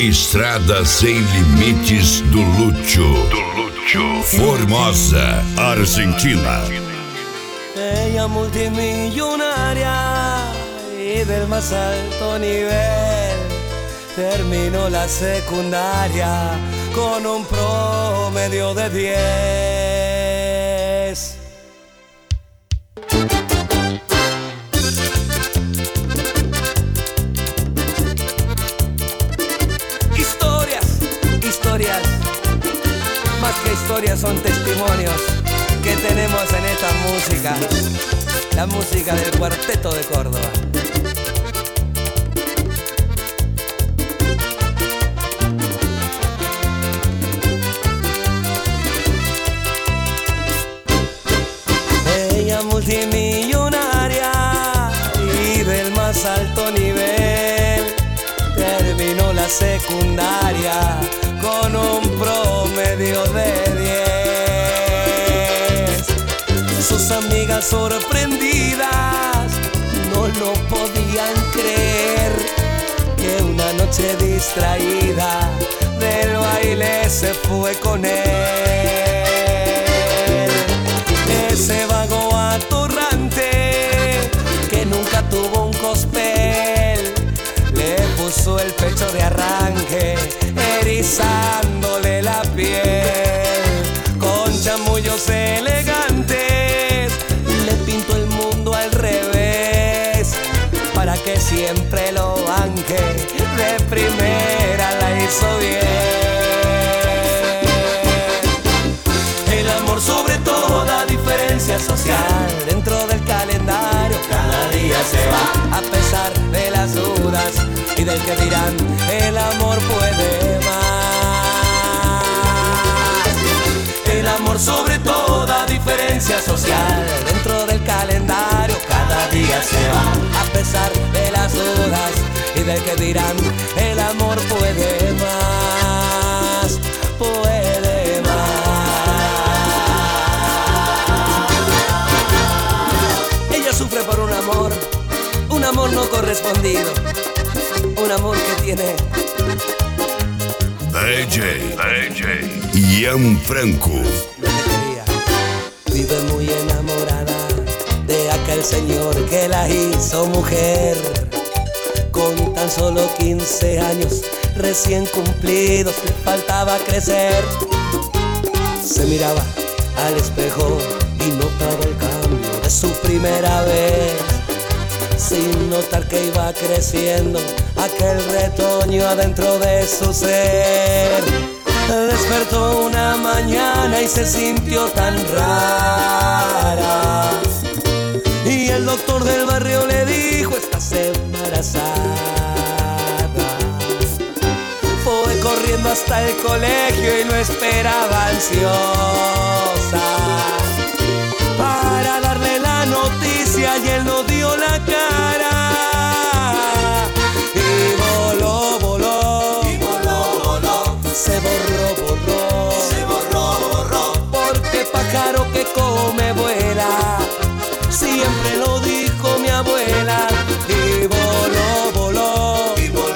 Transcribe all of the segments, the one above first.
Estrada Sem Limites do Lucho. Formosa, Argentina. Ella multimillonaria y del más alto nivel. Terminó la secundaria con un promedio de 10. Historias, más que historias son testimonios que tenemos en esta música, la música del Cuarteto de Córdoba. Ella multimillonaria y del más alto nivel, terminó la secundaria con un promedio de 10. Sus amigas sorprendidas no lo podían creer, que una noche distraída del baile se fue con él. Ese vago atorrante que nunca tuvo un cospel, le puso el pecho de arranque, erizándole la piel. Con chamullos elegantes le pintó el mundo al revés, para que siempre lo banque, de primera la hizo bien. El amor sobre toda diferencia social, dentro del calendario cada día se va, a pesar de las dudas y del que dirán, el amor puede más. El amor sobre toda diferencia social, dentro del calendario cada día se va, a pesar de las dudas y del que dirán, el amor puede más, puede más. Ella sufre por un amor no correspondido, un amor que tiene DJ Gianfranco. Vive muy enamorada de aquel señor que la hizo mujer, con tan solo 15 años recién cumplidos, le faltaba crecer. Se miraba al espejo y notaba el cambio de su primera vez, sin notar que iba creciendo aquel retoño adentro de su ser. Despertó una mañana y se sintió tan rara, y el doctor del barrio le dijo: estás embarazada. Fue corriendo hasta el colegio y lo esperaba ansiosa para darle la noticia, y él no dio la cara. Y voló, se borró, porque pájaro que come vuela, siempre lo dijo mi abuela. Y voló,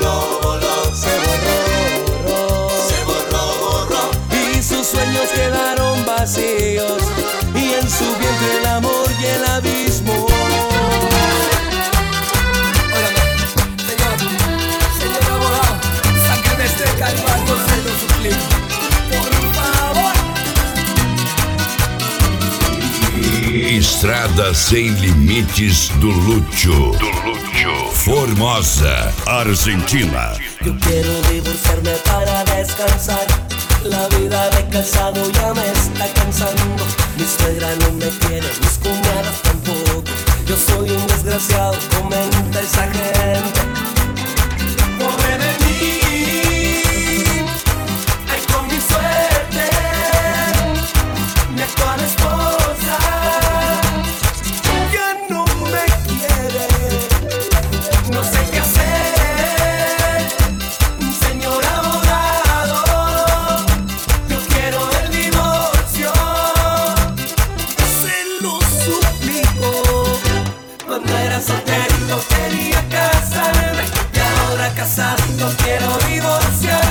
se borró, y sus sueños quedaron vacíos, y en su vientre el amor y el abismo. Señor abogado, sáqueme este calvario, se lo suplico, por favor. Estrada Sem Limites do Lucho. Formosa, Argentina. Yo quiero divorciarme para descansar, la vida de casado ya me está cansando. Mi suegra no me quiere, mis cuñadas tampoco. Yo soy un desgraciado, comenta esa gente. Pobre de mí, ay, con mi suerte, mi actual esposa ya no me quiere. No sé qué hacer, señor abogado, yo quiero el divorcio, se lo suplico. Cuando era solterito quería casarme, y ahora casado quiero divorciar.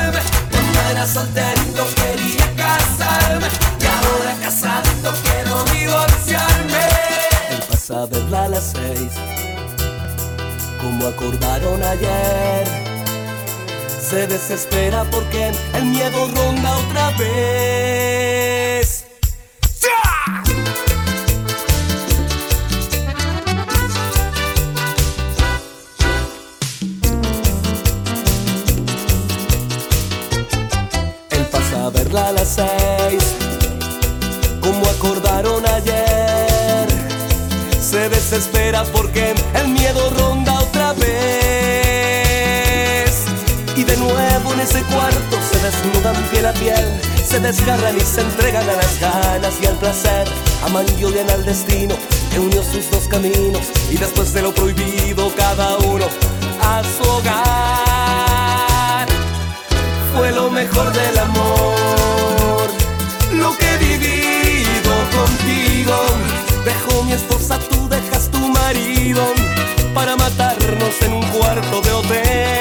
era solterito quería casarme y ahora casadito quiero divorciarme. Él pasa a verla a las 6, como acordaron ayer. Se desespera porque el miedo ronda otra vez. Él pasa a verla a las 6, como acordaron ayer. Se desespera porque el miedo ronda otra vez. Y de nuevo en ese cuarto se desnudan piel a piel, se desgarran y se entregan a las ganas y al placer. Aman y odian al destino que unió sus dos caminos, y después de lo prohibido cada uno a su hogar. Fue lo mejor del amor, lo que he vivido contigo. Dejo mi esposa, tú dejas tu marido, para matarnos en un cuarto de hotel.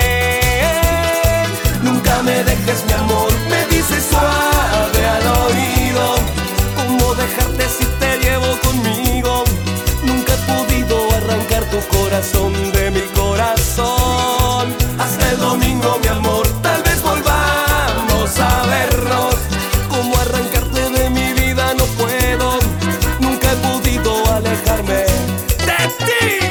Nunca me dejes, mi amor, me dices suave al oído. ¿Cómo dejarte si te llevo conmigo? Nunca he podido arrancar tu corazón de mi corazón. Hasta el domingo, mi amor, tal vez volvamos a vernos. ¿Cómo arrancarte de mi vida? No puedo. Nunca he podido alejarme de ti.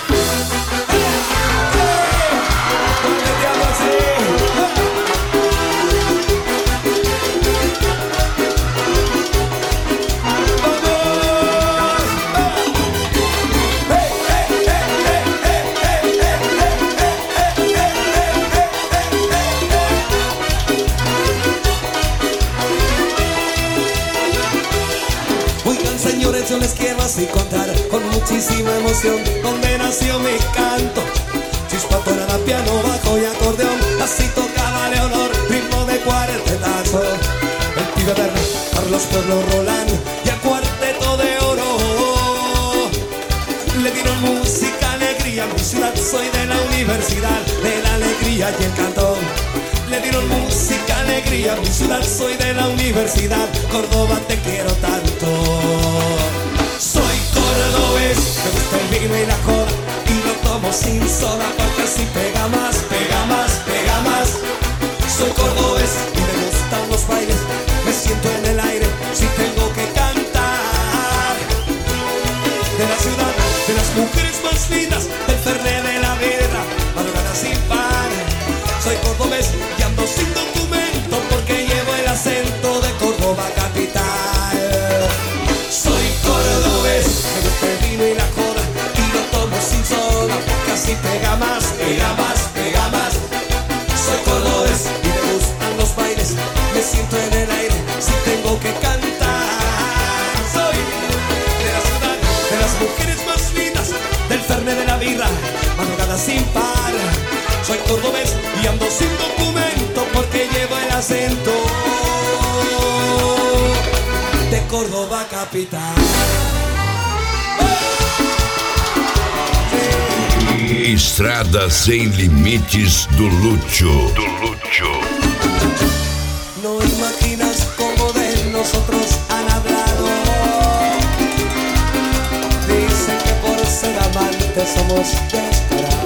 Señores, yo les quiero así contar con muchísima emoción dónde nació mi canto. Chispa, tonada, piano, bajo y acordeón, así tocaba Leonor, ritmo de cuartetazo. El pibe verde, Carlos Pueblo Roland y el cuarteto de oro. Le dieron música, alegría, mi ciudad, soy de la universidad de la alegría y el canto. Le dieron música, alegría, mi ciudad, soy de la universidad, Córdoba, te quiero tanto. Soy cordobés, me gusta el vino y la joda, y lo tomo sin soda, porque así pega más, pega más, pega más. Soy cordobés y me gustan los bailes, me siento en el aire si tengo que cantar. De la ciudad, de las mujeres más lindas, del Fernet de la Vedra, madrugada sin par. Soy cordobés y ando sin documento porque llevo el acento de Córdoba capital. Soy cordobés, me gusta el vino y la joda, y lo tomo sin soda porque así pega más, pega más, pega más. Soy cordobés y me gustan los bailes, me siento en el aire si tengo que cantar. Soy de la ciudad, de las mujeres más lindas, del Fernet de la birra, madrugada sin par. Soy cordobés y ando sin documento porque llevo el acento de Córdoba capital. Estrada Sem Limites do Lúcio. No imaginas cómo de nosotros han hablado. Dicen que por ser amantes somos descarados.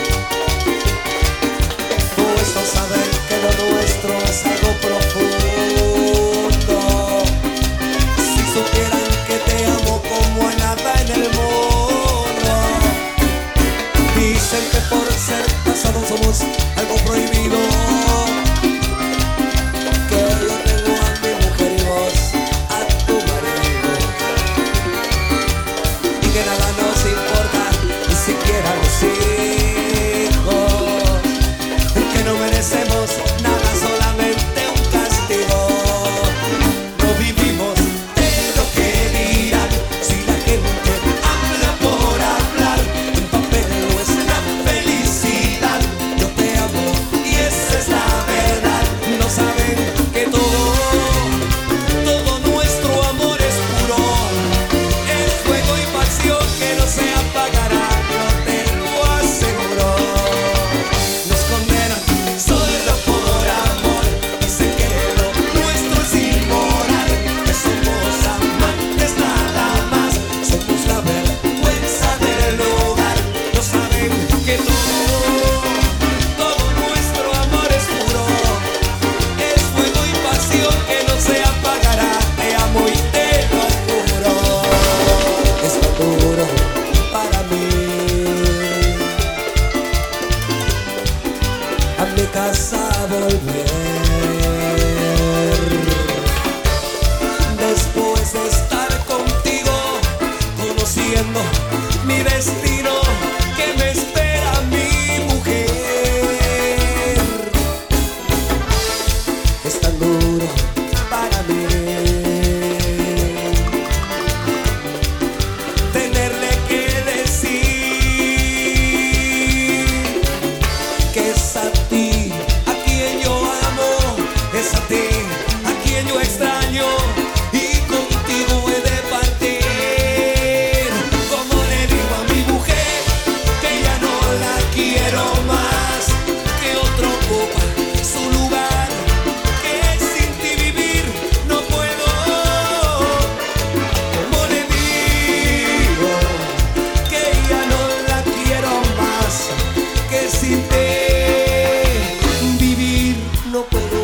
Puesto a saber que lo nuestro es algo profundo. Si supieran que te amo como a nada en el mundo. Dicen que por ser casados somos algo prohibido. Que yo tengo a mi mujer y vos a tu marido. Y que nada nos importa, ni siquiera decir. para mí. A mi casa volver, después de estar contigo, conociendo mi destino, que me espera mi mujer. Es tan duro para mí tenerle que decir que es a ti a quien yo amo, es a ti a quien yo extraño, y contigo he de partir. Como le digo a mi mujer que ya no la quiero más, que otro ocupa su lugar, que sin ti vivir no puedo. Como le digo que ya no la quiero más, que sin ti vivir no puedo.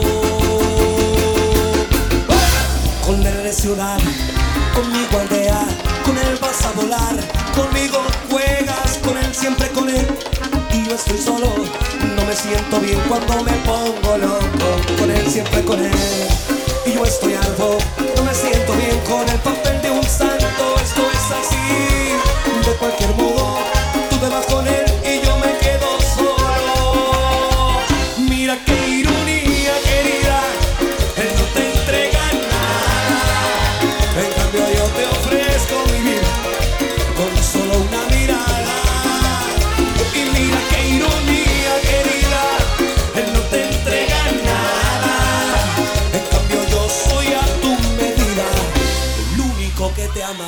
Con él de ciudad, conmigo aldea, con él vas a volar, conmigo juegas, con él siempre con él. Y yo estoy solo, no me siento bien cuando me pongo loco, con él siempre con él. Y yo estoy algo, no me siento bien con el papel de un santo. Esto es así, de cualquier modo, tú te vas con él y yo me quedo solo. Mira qué ironía, querida, él no te entrega nada, en cambio yo te ofrezco mi vida con solo una mirada. Y mira qué ironía, querida, él no te entrega nada, en cambio yo soy a tu medida, el único que te ama.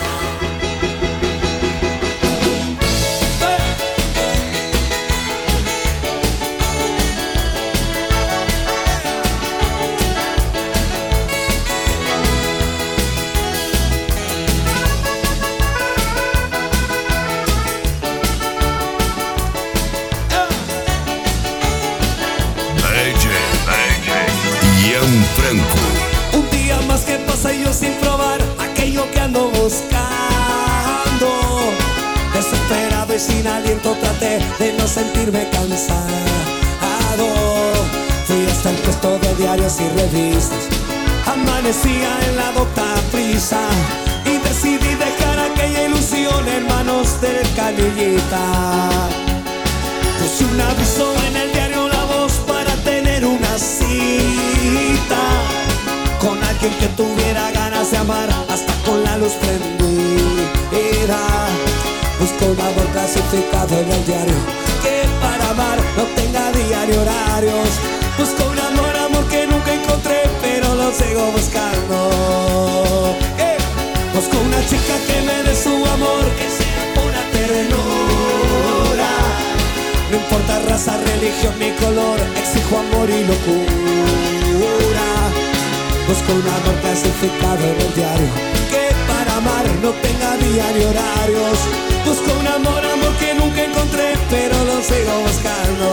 Ian Franco. Un día más que pasa y yo sin probar aquello que ando buscando. Desesperado y sin aliento traté de no sentirme cansado. Fui hasta el puesto de diarios y revistas, amanecía en la docta prisa, y decidí dejar aquella ilusión en manos del canillita. Puse un aviso en el diario La Voz para tener una cita con alguien que tuviera ganas de amar hasta con la luz prendida. Busco un amor clasificado en el diario, que para amar no tenga día ni horarios. Busco un amor, amor que nunca encontré, pero lo sigo buscando. Busco una chica que me dé su amor, que sea pura ternura. No importa raza, religión ni color, exijo amor y locura. Busco un amor clasificado en el diario, que para amar no tenga día ni horarios. Busco un amor, amor que nunca encontré, pero lo sigo buscando.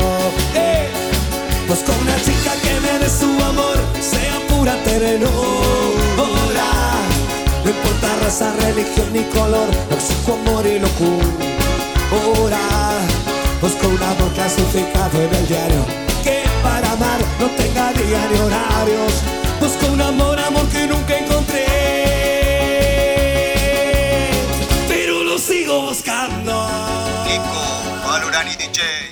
Busco una chica que me dé su amor, que sea pura ternura. No importa raza, religión ni color, exijo amor y locura. Busco un amor clasificado en el diario, que para amar no tenga día ni horarios. Busco un amor, amor que nunca encontré, pero lo sigo buscando. Kiko Valorani DJ.